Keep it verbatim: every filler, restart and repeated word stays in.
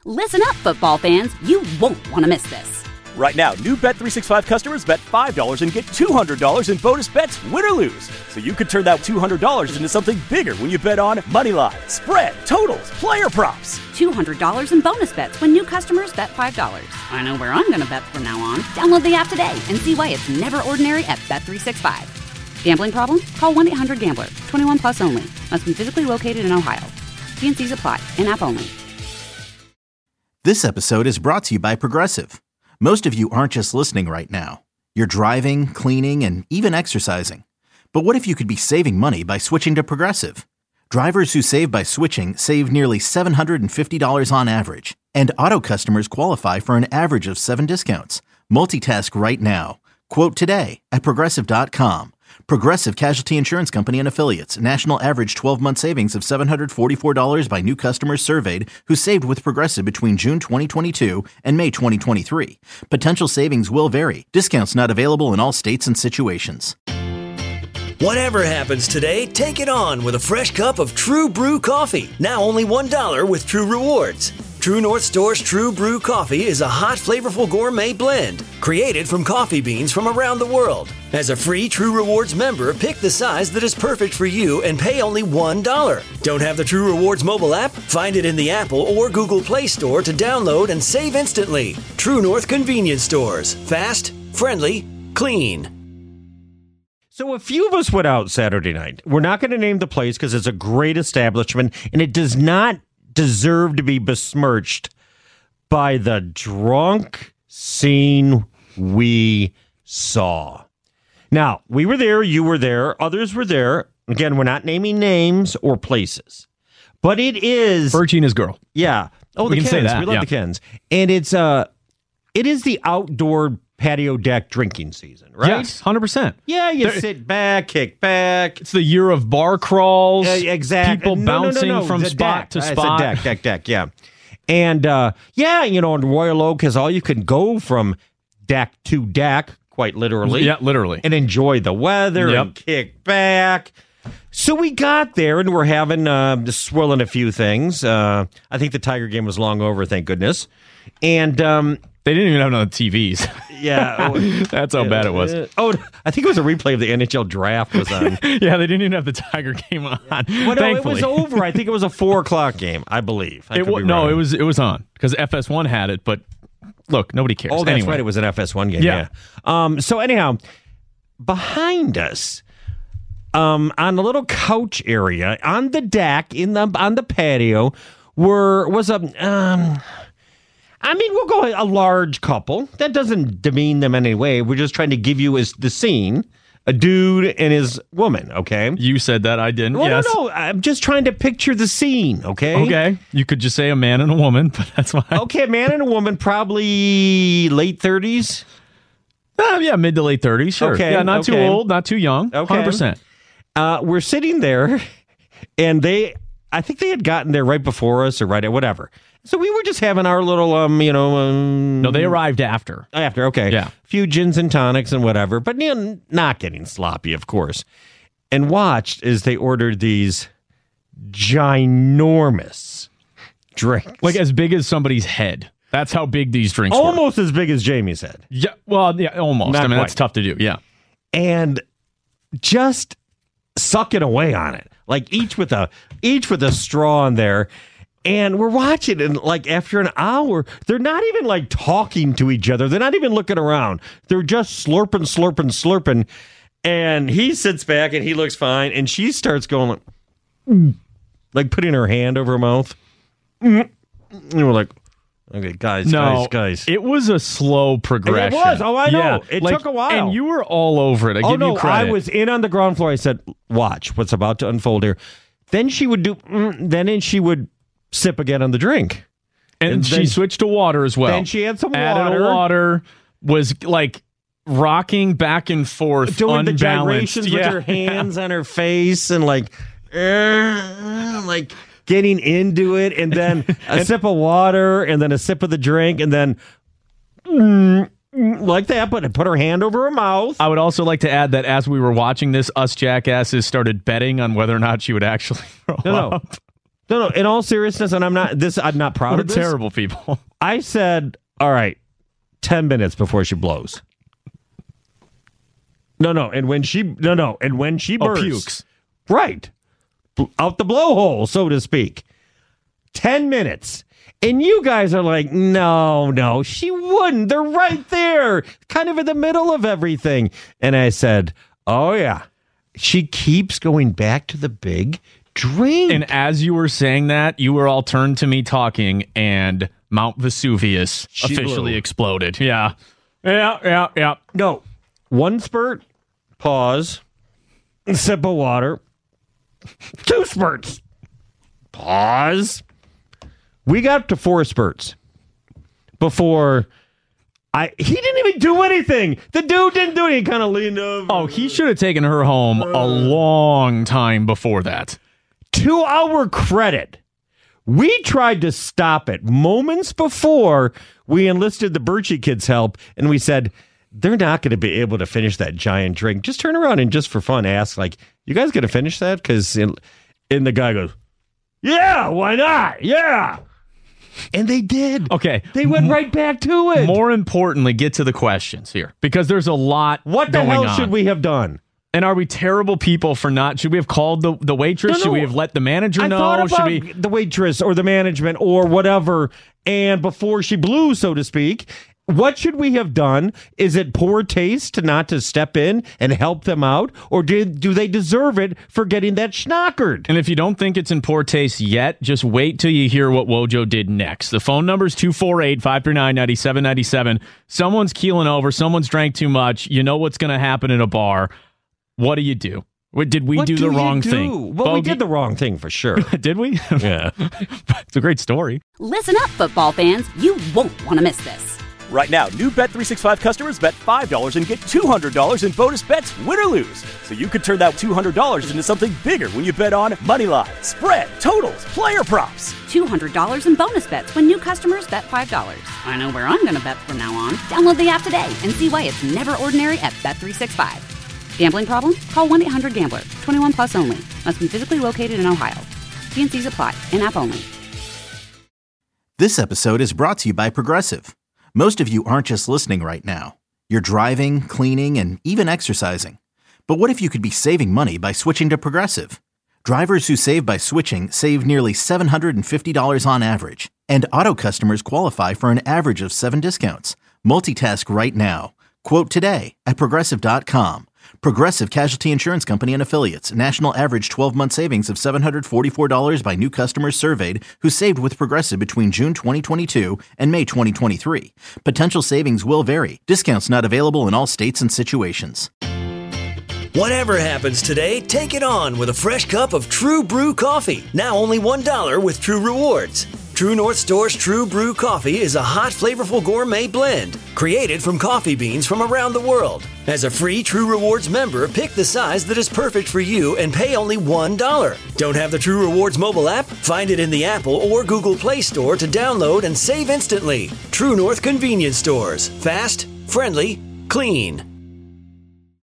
Listen up, football fans. You won't want to miss this. Right now, new Bet three sixty-five customers bet five dollars and get two hundred dollars in bonus bets, win or lose. So you could turn that two hundred dollars into something bigger when you bet on money line, spread, totals, player props. two hundred dollars in bonus bets when new customers bet five dollars. I know where I'm going to bet from now on. Download the app today and see why it's never ordinary at Bet three sixty-five. Gambling problem? Call one eight hundred gambler. twenty-one plus only. Must be physically located in Ohio. T and C's apply. In-app only. This episode is brought to you by Progressive. Most of you aren't just listening right now. You're driving, cleaning, and even exercising. But what if you could be saving money by switching to Progressive? Drivers who save by switching save nearly seven hundred fifty dollars on average. And auto customers qualify for an average of seven discounts. Multitask right now. Quote today at Progressive dot com. Progressive Casualty Insurance Company and Affiliates. National average twelve-month savings of seven hundred forty-four dollars by new customers surveyed who saved with Progressive between June twenty twenty-two and May twenty twenty-three. Potential savings will vary. Discounts not available in all states and situations. Whatever happens today, take it on with a fresh cup of True Brew coffee. Now only one dollar with True Rewards. True North Store's True Brew coffee is a hot, flavorful gourmet blend created from coffee beans from around the world. As a free True Rewards member, pick the size that is perfect for you and pay only one dollar. Don't have the True Rewards mobile app? Find it in the Apple or Google Play Store to download and save instantly. True North Convenience Stores. Fast, friendly, clean. So a few of us went out Saturday night. We're not going to name the place because it's a great establishment, and it does not deserve to be besmirched by the drunk scene we saw. Now, we were there, you were there, others were there. Again, we're not naming names or places. But it is... Virginia's girl. Yeah. Oh, we the can Kens. say that. We love yeah. the Kens. And it's uh, it is the outdoor patio deck drinking season, right? Yes, one hundred percent. Yeah, you There, sit back, kick back. It's the year of bar crawls. Uh, exactly. People no, bouncing no, no, no. from The spot deck. to Uh, spot. It's a deck, deck, deck, yeah. And, uh, yeah, you know, in Royal Oak has all you can go from deck to deck, quite literally. Yeah, literally. And enjoy the weather Yep. and kick back. So we got there and we're having, uh, just swirling a few things. Uh, I think the Tiger game was long over, thank goodness. And, um, they didn't even have it on the T Vs. Yeah. That's how bad it was. Uh, oh, I think it was a replay of the N H L draft was on. Yeah, they didn't even have the Tiger game on. Well, no, Thankfully. it was over. I think it was a four o'clock game, I believe. I It could w- be no, wrong. it was it was on because F S one had it, but look, nobody cares. Oh, that's anyway. right. It was an F S one game. Yeah. Yeah. Um. So anyhow, behind us, um, on the little couch area on the deck in the on the patio, were was a um. I mean, we'll go a large couple. That doesn't demean them in any way. We're just trying to give you as the scene. A dude and his woman, okay? You said that, I didn't. Well, yes. no, no. I'm just trying to picture the scene, okay? Okay. You could just say a man and a woman, but that's fine. Okay, a man and a woman, probably late thirties. Uh, yeah, mid to late thirties, sure. Okay, Yeah, not okay. too old, not too young. Okay. one hundred percent. Uh, we're sitting there, and they, I think they had gotten there right before us or right at whatever. So we were just having our little, um, you know. Um, No, they arrived after. After, okay. Yeah. Few gins and tonics and whatever, but you know, not getting sloppy, of course. And watched as they ordered these ginormous drinks. Like as big as somebody's head. That's how big these drinks were. Almost as big as Jamie's head. Yeah, well, yeah, almost. Not I mean, quite. that's tough to do. Yeah. And just sucking away on it, like each with a each with a straw in there. And we're watching, and like after an hour, they're not even like talking to each other. They're not even looking around. They're just slurping, slurping, slurping. And he sits back and he looks fine, and she starts going like, mm, like putting her hand over her mouth. Mm. And we're like, okay, guys, No, guys, guys. it was a slow progression. It was. Oh, I know. Yeah, It like- took a while. And you were all over it. I oh, give no, you credit. I was in on the ground floor. I said, watch what's about to unfold here. Then she would do, mm, then she would sip again on the drink. And, And she then- switched to water as well. Then she had some Added water. a water, was like rocking back and forth, Doing the unbalanced. gyrations Yeah. with her hands on her face and like, uh, like getting into it. And then a sip of water and then a sip of the drink and then mm, mm, like that, but put her hand over her mouth. I would also like to add that as we were watching this, us jackasses started betting on whether or not she would actually throw No, no. up. No, no. In all seriousness, and I'm not this. I'm not proud We're of this. terrible people. I said, all right, ten minutes before she blows. No, no, and when she no, no, and when she bursts, Oh, pukes. right out the blowhole, so to speak. Ten minutes. And you guys are like, no, no, she wouldn't. They're right there, kind of in the middle of everything. And I said, oh, yeah. She keeps going back to the big drink. And as you were saying that, you were all turned to me talking, and Mount Vesuvius She officially blew. exploded. Yeah. Yeah, yeah, yeah. No. One spurt, pause, sip of water. Two spurts, pause. We got up to four spurts before I. He didn't even do anything. The dude didn't do anything. He kind of leaned over. Oh, he should have taken her home a long time before that. To our credit, we tried to stop it moments before we enlisted the Birchie kids' help, and we said, they're not going to be able to finish that giant drink. Just turn around and just for fun ask, like, you guys going to finish that? Because and the guy goes, yeah, why not? Yeah. And they did. Okay. They went right back to it. More importantly, get to the questions here, because there's a lot What the going hell on. should we have done? And are we terrible people for not? Should we have called the, the waitress? No, no. Should we have let the manager I know? thought about should we? the waitress or the management or whatever. And before she blew, so to speak, what should we have done? Is it poor taste to not to step in and help them out? Or did, do they deserve it for getting that schnockered? And if you don't think it's in poor taste yet, just wait till you hear what Wojo did next. The phone number is two four eight, five three nine, nine seven nine seven. Someone's keeling over. Someone's drank too much. You know what's going to happen in a bar. What do you do? What, did we What do the you wrong do? thing? Well, we Bogey- did the wrong thing for sure. Did we? Yeah. It's a great story. Listen up, football fans. You won't want to miss this. Right now, new Bet three sixty-five customers bet five dollars and get two hundred dollars in bonus bets, win or lose. So you could turn that two hundred dollars into something bigger when you bet on Moneyline, spread, totals, player props. two hundred dollars in bonus bets when new customers bet five dollars. I know where I'm going to bet from now on. Download the app today and see why it's never ordinary at Bet three sixty-five. Gambling problem? Call one eight hundred gambler. twenty-one plus only. Must be physically located in Ohio. T and C's apply. In-app only. This episode is brought to you by Progressive. Most of you aren't just listening right now. You're driving, cleaning, and even exercising. But what if you could be saving money by switching to Progressive? Drivers who save by switching save nearly seven hundred fifty dollars on average. And auto customers qualify for an average of seven discounts. Multitask right now. Quote today at Progressive dot com. Progressive Casualty Insurance Company and Affiliates. National average twelve-month savings of seven hundred forty-four dollars by new customers surveyed who saved with Progressive between June twenty twenty-two and May twenty twenty-three. Potential savings will vary. Discounts not available in all states and situations. Whatever happens today, take it on with a fresh cup of True Brew coffee. Now only one dollar with True Rewards. True North Store's True Brew coffee is a hot, flavorful gourmet blend created from coffee beans from around the world. As a free True Rewards member, pick the size that is perfect for you and pay only one dollar. Don't have the True Rewards mobile app? Find it in the Apple or Google Play Store to download and save instantly. True North Convenience Stores. Fast, friendly, clean.